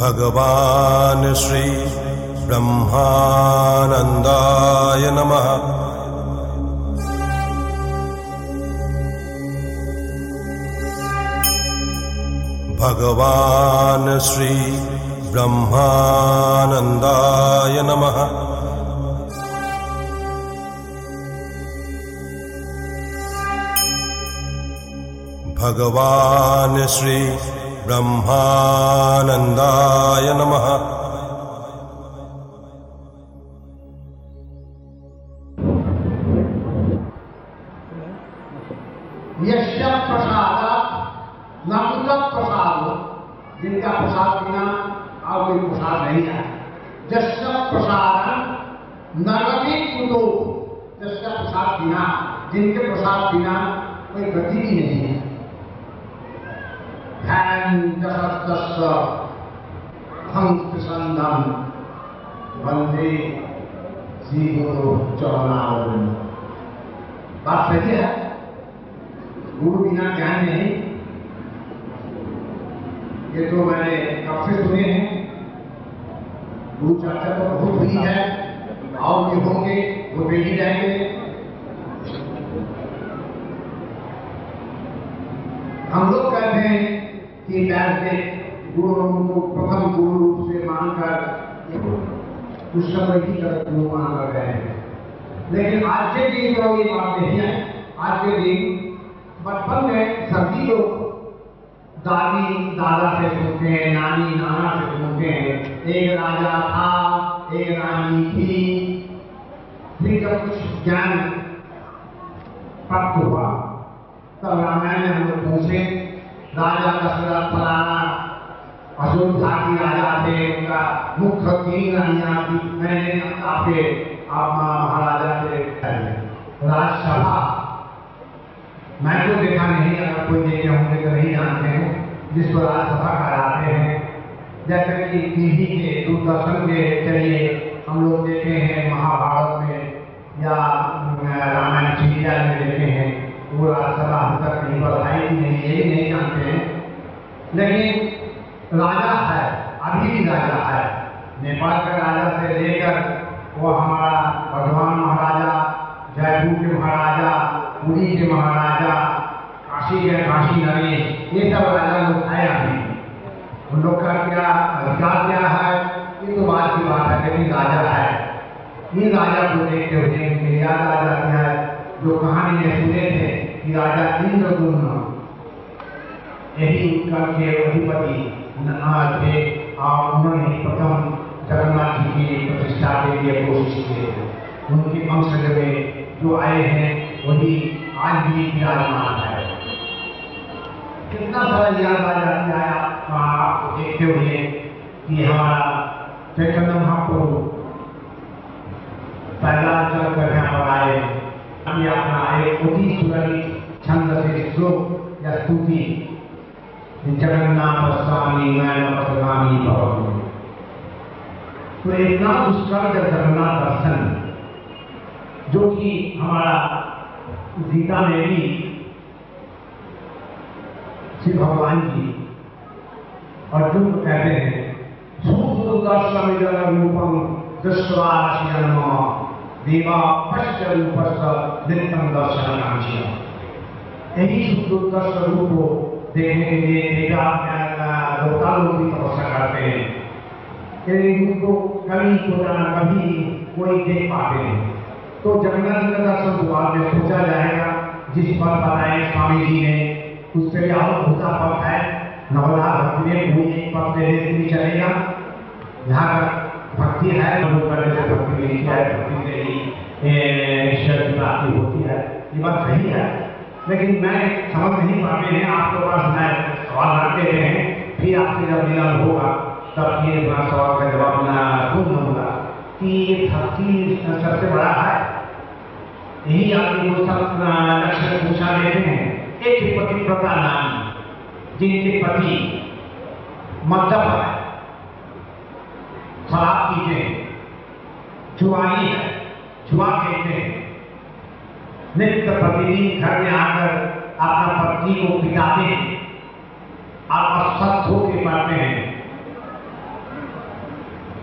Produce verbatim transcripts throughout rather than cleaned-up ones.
भगवान् श्री ब्रह्मानंदाय नमः। भगवान् श्री ब्रह्मानंदाय नमः। भगवान् श्री ब्रह्मानंदाय नमः। यस्य प्रसादात् नमुत प्रसाद, जिनका प्रसाद बिना और कोई प्रसाद नहीं है। जस्य प्रसाद नरति कुतो, जस्य प्रसाद बिना, जिनके प्रसाद बिना कोई गति ही नहीं है। वंदे श्री गुरु चरणारविंद। बात सही है, गुरु बिना ज्ञान नहीं। ये तो मैंने कब से सुने हैं, गुरु चर्चा तो बहुत हुई है, और भी होंगे, होते ही जाएंगे। हम लोग कहते हैं कि वैसे गुरु को प्रथम गुरु रूप से मानकर उस समय की तरह गुरु मान कर रहे हैं। लेकिन आज के दिन तो ये बात नहीं है। आज के दिन बचपन में सभी लोग दादी दादा से सुनते हैं, नानी नाना से सुनते हैं, एक राजा था, एक रानी थी। फिर जब कुछ ज्ञान प्राप्त हुआ तब रामायण में हम लोग पूछे, राजा दशरथ फलाना अयोध्या की राजा थे, उनका मुख्य तीन रानियां थी। मैंने आपके आप महाराजा से राजसभा मैं तो देखा नहीं, अगर कोई देखे होंगे तो नहीं जानते हैं, जिसको राजसभा कराते हैं। जैसे कि टीवी के दूरदर्शन के चलिए हम लोग देखे हैं, महाभारत में या रामायण सीरियल में देखे हैं, वो राजसभा हम तक नहीं बढ़ाई कि नहीं, ये भी नहीं जानते हैं। लेकिन राजा है, अभी भी राजा है। नेपाल के राजा से लेकर वो हमारा भगवान महाराजा, जयपुर के महाराजा, पुरी के महाराजा, काशी के काशी नरेश, ये सब राजा लोग है। अभी उन लोग का क्या अधिकार क्या है, ये तो बात की बात है, लेकिन राजा है। इन राजा को देखते हुए मुझे याद आ जाती है जो कहानी में सुने थे कि राजा इंद्रदुम्न, यही उनका के अधिपति थे, और उन्होंने प्रथम जगन्नाथ जी की प्रतिष्ठा के लिए कोशिश की। उनके वंशज में जो आए हैं वही आज भी विराजमान है। कितना सारा याद आ जाती है आपको देखते हुए कि हमारा चैतन्य महाप्रभु पहला चल कर यहाँ पर आए, अभी अपना एक अति सुललित छंद से श्लोक या स्तुति, जगन्नाथ स्वामी मैं पथगामी भवतु। तो इतना दुष्कर जगन्नाथ दर्शन जो कि हमारा गीता में भी श्री भगवान जी अर्जुन को कहते हैं, सुदर्शन रूपम दृष्ट्वा देवा पश्च रूपस्य नित्यं दर्शनकांक्षी। यही सुदर्शन रूप को देखने के लिए देवता लोग भी तपस्या करते हैं। उनको कभी को कभी कोई देख पाते हैं। तो जगन्नाथ जी का दर्शन बाद में सोचा जाएगा, जिस पर बताए स्वामी जी ने, उससे भी और भूता पथ है। नवला भक्ति में कोई एक पथ लेने से भी चलेगा। जहाँ भक्ति है वो करने से भक्ति मिलती है, भक्ति से ही ईश्वर की प्राप्ति होती है। ये बात सही है, लेकिन मैं समझ नहीं पाते हैं। आपके पास मैं सवाल रखते रहे हैं, फिर आपसे जब मिलन होगा तब ये सवाल का जवाब मैं खुद दूंगा कि ये भक्ति सबसे बड़ा है। यही आपके वो सब लक्ष्य पूछा देते हैं। एक पतिव्रता नाम, जिनके पति मद्यप है, शराब पीते हैं, जुआरी है, जुआ खेलते हैं, नित्य प्रतिदिन घर में आकर अपना पत्नी को पिटाते हैं और अस्वस्थ होकर पड़ते हैं।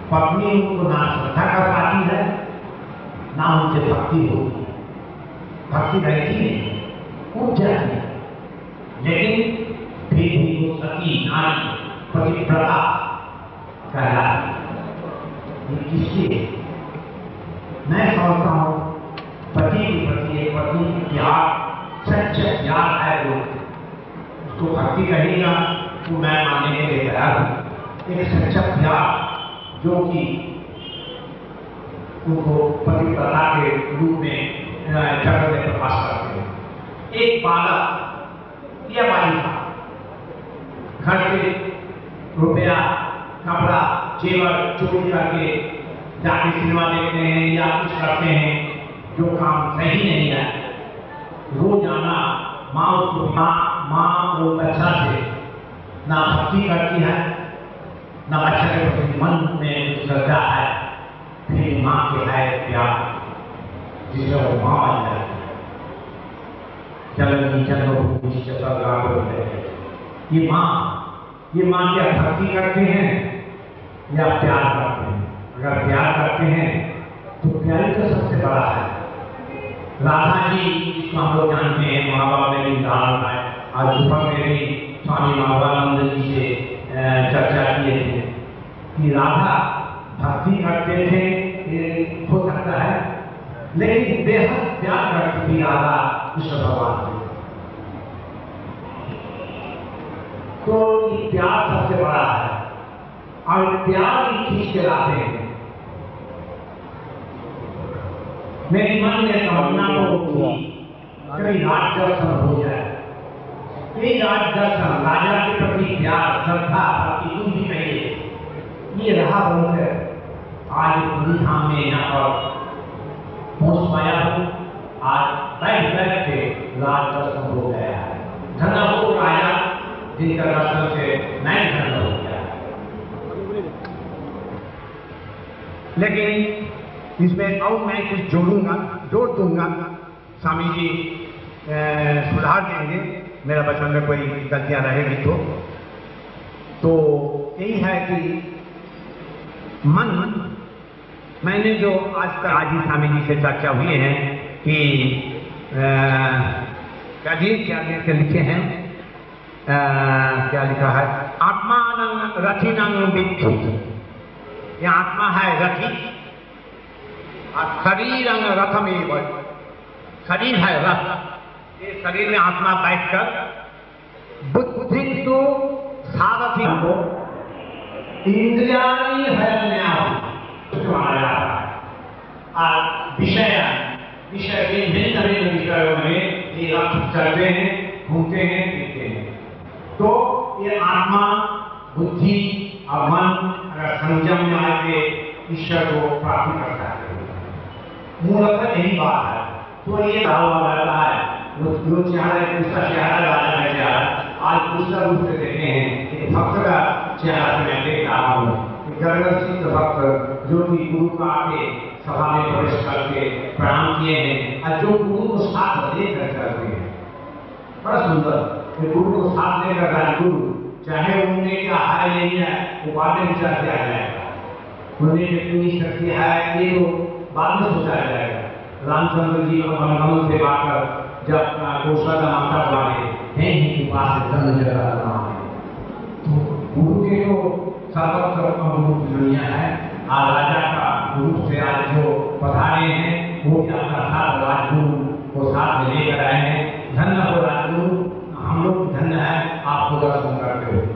पत्नी उनको ना श्रद्धा कर पाती है, ना उनसे भक्ति होती। भक्ति रहती नहीं, उठ जाती है, लेकिन फिर भी वो सती नारी पतिव्रता कहलाती है। ये किसलिए? मैं समझता हूँ पति के प्रति एक पत्नी की प्यार, सच्चा प्यार है वो, उसको भक्ति कहेगा तो मैं मानने के लिए तैयार हूँ। एक सच्चा प्यार जो कि उनको पतिव्रता के रूप में जगत में प्रकाश करते हैं। एक बालक या बालिका घर के रुपया, कपड़ा, जेवर चोरी करके जाके सिनेमा देखते हैं या कुछ करते हैं जो काम सही नहीं है, रोजाना माँ उसको माँ माँ वो बच्चा से ना भक्ति करती है, ना बच्चे के प्रति मन में श्रद्धा है, फिर माँ के है प्यार जिससे वो माँ बन जाती है। जन्म जन्मभूमि ये माँ ये माँ क्या भक्ति करते हैं या प्यार करते हैं? अगर प्यार करते हैं तो प्यार तो सबसे बड़ा है। राधा जी जिसको हम लोग जानते हैं, महाभारत में भी उदाहरण है, आज दोपहर में भी स्वामी महावानंद जी से चर्चा किए थे कि राधा भक्ति करते थे, ये हो सकता है, लेकिन बेहद प्यार करती थी राधा कृष्ण भगवान से। तो ये प्यार सबसे बड़ा है और प्यार ही खींच के लाते हैं। मेरी मन में तमन्ना को की कभी राज दर्शन हो जाए। ये राज दर्शन, राजा के प्रति प्यार, श्रद्धा, भक्ति कुछ भी कहिए, ये रहा बहुत आज पूरी धाम में यहाँ पर पहुंच पाया हूँ। आज बैठ बैठ के राज दर्शन हो गया है। धन्य हो राजा जिनका दर्शन से मैं धन्य हो गया। लेकिन इसमें और मैं कुछ जोड़ूंगा, जोड़ दूंगा, स्वामी जी सुधार देंगे मेरा बचपन में कोई गलतियां रहेगी तो तो यही है कि मन, मैंने जो आज तक आज ही स्वामी जी से चर्चा हुई है कि क्या जी क्या से लिखे हैं, आ, क्या लिखा है, आत्मानं रथिनं विद्धि, ये आत्मा है रथी और शरीर रथमेव, शरीर है रथ, ये शरीर में आत्मा बैठकर बुद्धि तो सारथी को इंद्रियाणी हरण्याहुति माना जाता है और विषय विषय विभिन्न विभिन्न विषयों में ये रथ चलते हैं, घूमते हैं, फिरते हैं। तो ये आत्मा, बुद्धि और मन अगर संयम में आके ईश्वर को प्राप्त करता है, मूलतः यही बात है। तो ये दावा करता है, लोग चाह रहे हैं उसका चेहरा राजा का चेहरा, आज दूसरा रूप से देखे हैं कि भक्त का चेहरा मैं देख रहा हूँ। गणगण सिद्ध भक्त जो कि गुरु का आके सभा में प्रवेश करके प्रणाम किए हैं और जो गुरु को साथ लेकर चलते हैं, बड़ा सुंदर। गुरु को साथ लेकर राजगुरु, चाहे उनने क्या है नहीं है वो बाद में विचार किया जाएगा, उन्हें कितनी शक्ति है ये तो बाद में सोचा जाएगा। रामचंद्र जी को मनगमन से बाकर जब कौशल का माता बनाए हैं ही के पास जन्म जगह नाम है, तो गुरु के तो सर्वत्र अनुरूप दुनिया है। आज राजा का रूप से आज जो पधारे हैं वो भी अपना साथ राजगुरु को साथ में लेकर आए हैं। धन्य हो राजगुरु, हम लोग धन्य है आपको दर्शन करते हो।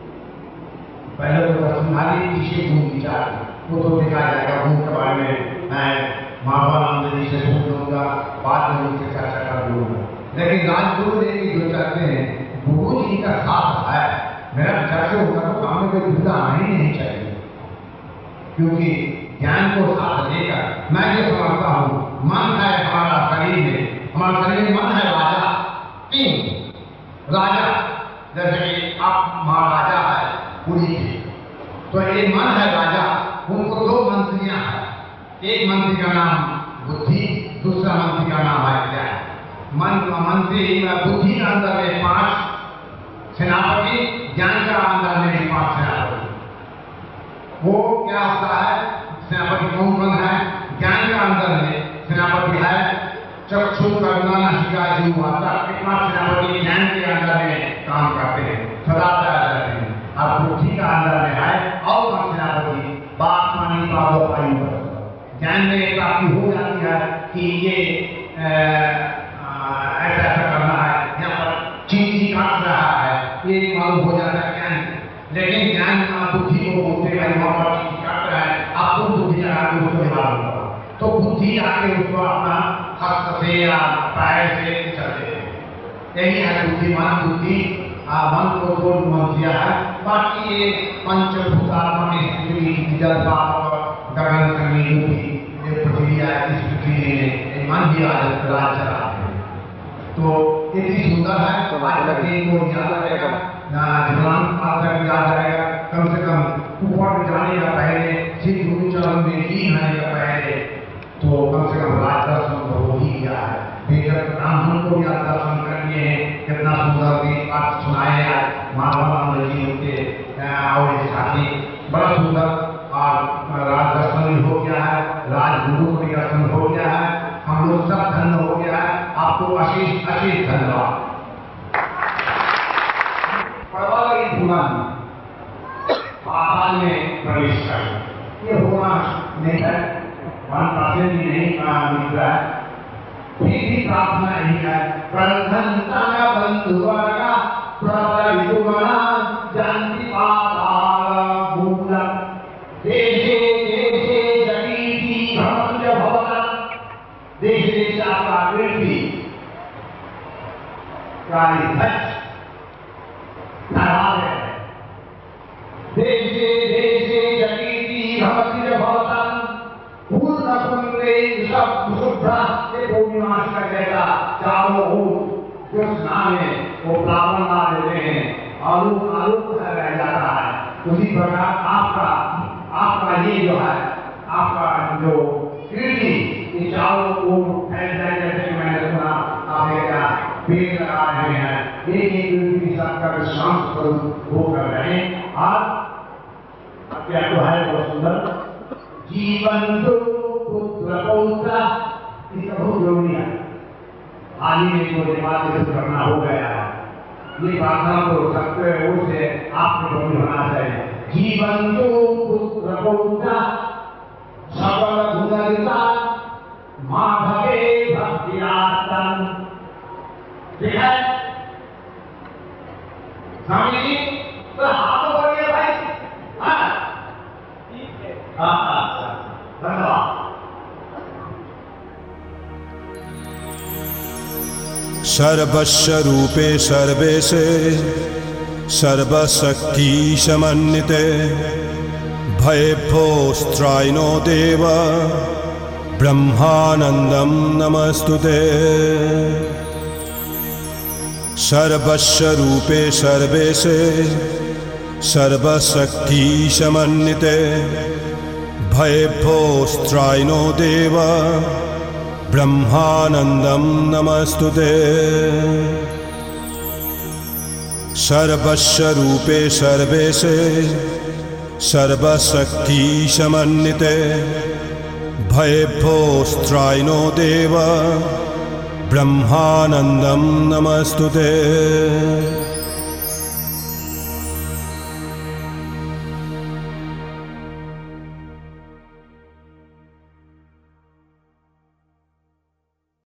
पहले तो दर्शनधारी पीछे घूम विचार वो तो देखा जाएगा, घूम के बारे में मैं महावानंद जी से पूछ लूंगा, बाद में उनसे चर्चा कर लूंगा। लेकिन राजगुरु ने जो चाहते हैं गुरु जी का साथ है, मेरा विचार से होगा तो हमें कोई दुविधा आनी नहीं चाहिए, क्योंकि ज्ञान को साथ लेकर मैं ये समझता हूँ मन है हमारा शरीर में, हमारा शरीर में मन है राजा, तीन राजा, जैसे कि आप महाराजा है पूरी के, तो ये मन है राजा, उनको दो मंत्रियां हैं, एक मंत्री का नाम बुद्धि, दूसरा मंत्री का नाम है ज्ञान। मन मंत्री बुद्धि के अंदर में पांच सेनापति, ज्ञान का अंदर में पांच सेनापति। वो क्या होता है, सेनापति कौन कौन है? ज्ञान का अंदर में सेनापति है, चक्षु करना नासिका जिह्वा, कितना सेनापति ज्ञान के अंदर में काम करते हैं, सदा तैयार रहते हैं। अब बुद्धि का अंदर में है और कौन सेनापति? बात मानी बाबो आयु, ज्ञान में प्राप्ति हो जाती है कि ये ऐसा ऐसा करना है, यहाँ पर चीज काट रहा है, ये मालूम हो जाता है ज्ञान। लेकिन ज्ञान बुद्धि को बोलते हैं वहाँ पर चीज काट रहा है, आपको बुद्धि आगे उसको मालूम होगा, तो बुद्धि आके उसको अपना हस्त से या पैर से चलते हैं। यही है बुद्धिमान बुद्धि, मन को जोड़ मन दिया है। बाकी ये पंचभूतात्मा स्थिति जल पाप गगन संगी ये पृथ्वी है, इस पृथ्वी में मन दिया राज चलाते हैं। तो इतनी सुंदर है, आज तक को याद रहेगा, ध्यान आज तक याद रहेगा। कम से कम ऊपर जाने का पहले सिद्ध गुरु चरण में ही आने का पहले तो कम से कम राज दर्शन तो हो ही गया है। बेहतर ब्राह्मण को भी आज दर्शन कर लिए हैं, कितना सुंदर भी पाठ सुनाए आज महाराज जी उनके और साथी, बड़ा सुंदर और राज दर्शन भी हो गया है, राजगुरु का दर्शन हो गया है, हम लोग सब धन्य हो गया है। आपको अशीष अशीष धन्यवाद। परवाला भगवान पाताल में प्रवेश कर ये होना नहीं है, वन परसेंट भी नहीं मिल रहा है, फिर भी प्रार्थना नहीं है। प्रधनता बंधुवर्गा प्रबलितुमना जानति पाताल मूलम देशे देशे जगीति भ्रमंज भवता। देश देश आपका वृद्धि कार्य धच नाराज है। देशे देशे जगीति भ्रमंज भवता पूर्ण कुंडे सब शुद्धा ये पूर्णिमा का कहता चारों ओर जो स्नान है वो ब्राह्मण ना देते हैं, आलू आलू रह जाता है। उसी प्रकार आपका आपका ये जो है आपका जो कीर्ति ये चारों ओर फैल जाए, जैसे मैंने सुना आपने क्या पेड़ लगा रहे हैं, एक एक कीर्ति सबका शांत स्वरूप वो कर रहे हैं। आज क्या तो है बहुत सुंदर जीवन तो पुत्र पौत्र इसका बहुत जरूरी है। हाल ही में जो बात करना हो गया है, ये प्रार्थना को सबके ओर से आपको जरूर होना चाहिए। जीवन तो पुत्र पौत्र सकल गुणरिता माधवे भक्तियास्तन। ठीक है स्वामी जी, तो हाथ बोलिए भाई। हाँ हाँ हाँ धन्यवाद। सर्वस्य रूपे सर्वेशे सर्वशक्ति समन्विते भयभोस्त्रायणो देव ब्रह्मानंदं नमस्तुते। सर्वस्य रूपे सर्वेशे सर्वशक्ति समन्विते भयभोस्त्रायणो देव ब्रह्मानंदं नमस्तुते। सर्वस्य रूपे सर्वेशे सर्वशक्ति समन्विते भयभोस्त्रायणो देव ब्रह्मानंदं नमस्तुते।